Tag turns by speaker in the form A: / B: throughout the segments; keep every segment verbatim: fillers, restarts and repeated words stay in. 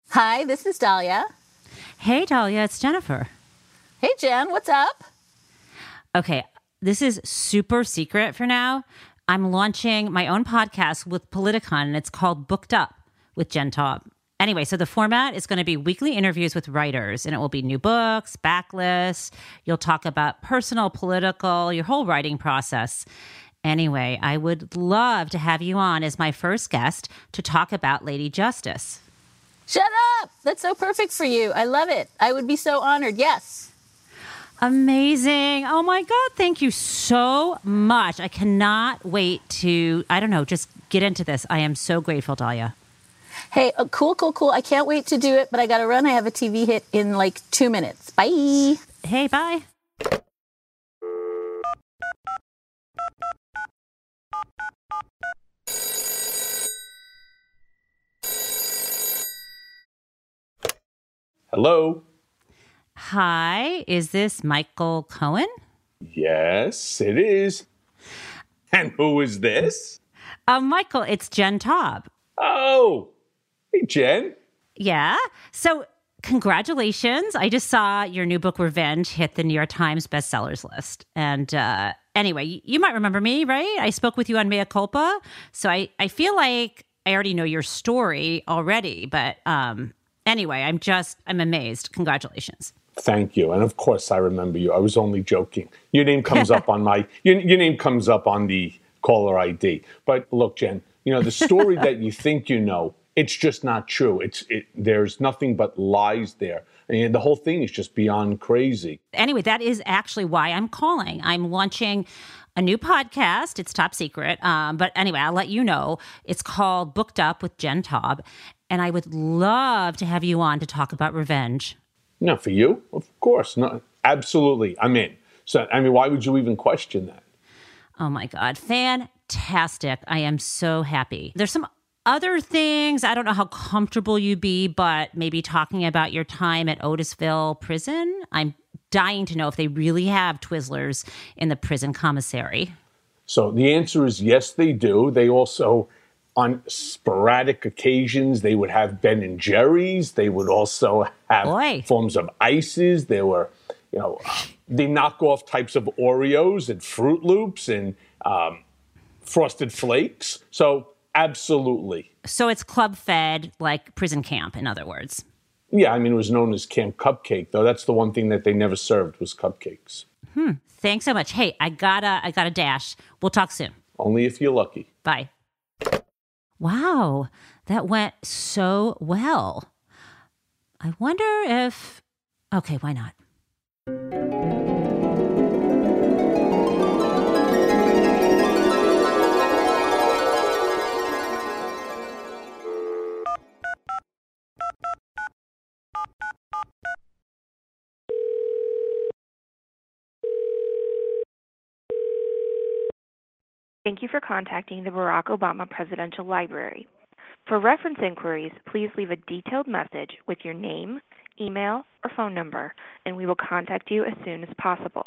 A: Hi, this is Dahlia.
B: Hey, Dahlia, it's Jennifer.
A: Hey, Jen, what's up?
B: Okay, this is super secret for now. I'm launching my own podcast with Politicon, and it's called Booked Up with Jen Taub. Anyway, so the format is going to be weekly interviews with writers, and it will be new books, backlists. You'll talk about personal, political, your whole writing process. Anyway, I would love to have you on as my first guest to talk about Lady Justice.
A: Shut up! That's so perfect for you. I love it. I would be so honored. Yes.
B: Amazing. Oh my God. Thank you so much. I cannot wait to, I don't know, just get into this. I am so grateful, Dahlia.
A: Hey, uh, cool, cool, cool. I can't wait to do it, but I got to run. I have a T V hit in like two minutes. Bye.
B: Hey, bye.
C: Hello.
B: Hi, is this Michael Cohen?
C: Yes, it is. And who is this?
B: Uh, Michael, it's Jen Taub.
C: Oh, hey, Jen.
B: Yeah. So congratulations. I just saw your new book, Revenge, hit the New York Times bestsellers list. And uh, anyway, you, you might remember me, right? I spoke with you on Mea Culpa. So I, I feel like I already know your story already. But um, anyway, I'm just, I'm amazed. Congratulations.
C: Thank you. And of course, I remember you. I was only joking. Your name comes up on my, your, your name comes up on the caller I D. But look, Jen, you know, the story that you think you know, it's just not true. It's it, there's nothing but lies there. And the whole thing is just beyond crazy.
B: Anyway, that is actually why I'm calling. I'm launching a new podcast. It's top secret. Um, but anyway, I'll let you know. It's called Booked Up with Jen Taub. And I would love to have you on to talk about revenge.
C: No, for you? Of course. No, absolutely. I'm in. So, I mean, why would you even question that?
B: Oh my God. Fantastic. I am so happy. There's some other things. I don't know how comfortable you'd be, but maybe talking about your time at Otisville Prison. I'm dying to know if they really have Twizzlers in the prison commissary.
C: So the answer is yes, they do. They also, on sporadic occasions, they would have Ben and Jerry's. They would also have
B: Boy.
C: forms of ices. There were, you know, the knockoff types of Oreos and Fruit Loops and um, Frosted Flakes. So absolutely.
B: So it's club fed, like prison camp, in other words.
C: Yeah, I mean, it was known as Camp Cupcake, though. That's the one thing that they never served was cupcakes.
B: Hmm. Thanks so much. Hey, I gotta, I gotta dash. We'll talk soon.
C: Only if you're lucky.
B: Bye. Wow, that went so well. I wonder if... Okay, why not?
D: Thank you for contacting the Barack Obama Presidential Library. For reference inquiries, please leave a detailed message with your name, email, or phone number, and we will contact you as soon as possible.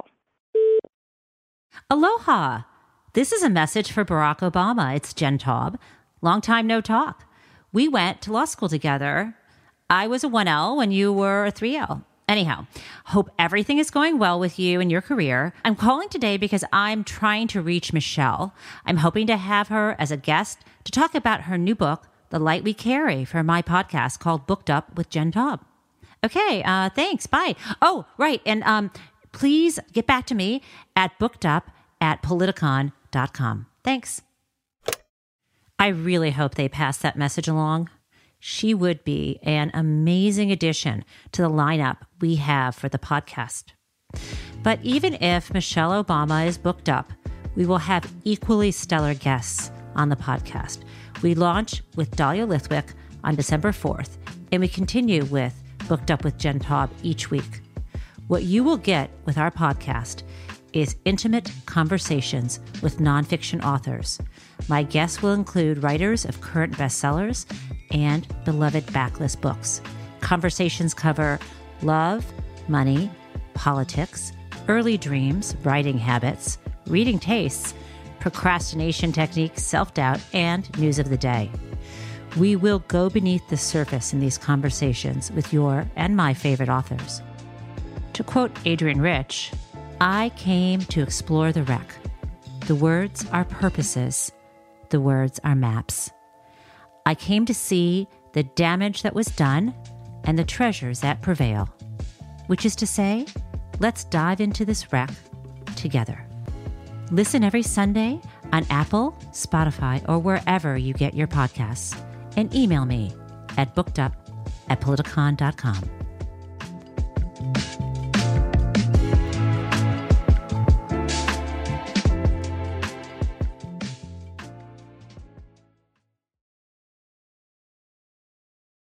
B: Aloha. This is a message for Barack Obama. It's Jen Taub. Long time no talk. We went to law school together. I was a one L when you were a three L. Anyhow, hope everything is going well with you and your career. I'm calling today because I'm trying to reach Michelle. I'm hoping to have her as a guest to talk about her new book, The Light We Carry, for my podcast called Booked Up with Jen Taub. Okay, uh, thanks. Bye. Oh, right. And um, please get back to me at bookedup at politicon dot com. Thanks. I really hope they pass that message along. She would be an amazing addition to the lineup we have for the podcast. But even if Michelle Obama is booked up, we will have equally stellar guests on the podcast. We launch with Dahlia Lithwick on December fourth, and we continue with Booked Up with Jen Taub each week. What you will get with our podcast is intimate conversations with nonfiction authors. My guests will include writers of current bestsellers and beloved backlist books. Conversations cover love, money, politics, early dreams, writing habits, reading tastes, procrastination techniques, self-doubt, and news of the day. We will go beneath the surface in these conversations with your and my favorite authors. To quote Adrienne Rich, I came to explore the wreck. The words are purposes. The words are maps. I came to see the damage that was done and the treasures that prevail. Which is to say, let's dive into this wreck together. Listen every Sunday on Apple, Spotify, or wherever you get your podcasts. And email me at bookedup at politicon dot com.